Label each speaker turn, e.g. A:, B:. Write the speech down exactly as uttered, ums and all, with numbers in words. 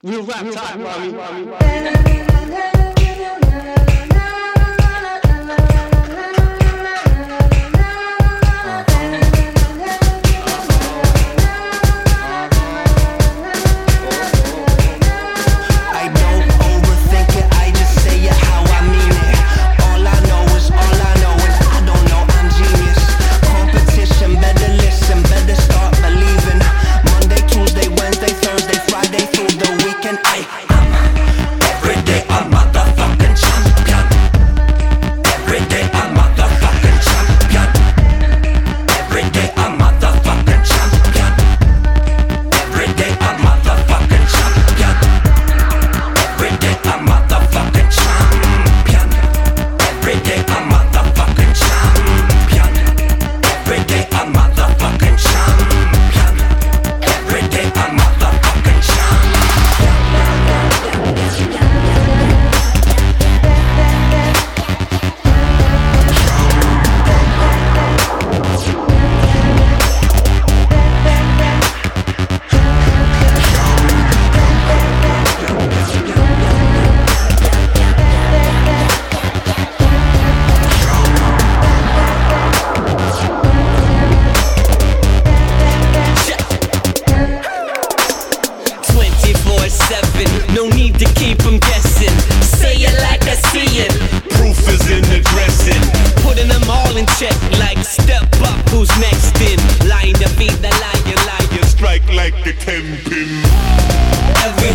A: Real rap time, mommy.
B: No need to keep them guessing. Say it like I see it.
C: Proof is in the dressing.
B: Putting them all in check like step up, who's next in? Line to be the lion, lion.
C: Strike like the ten pin.
B: Every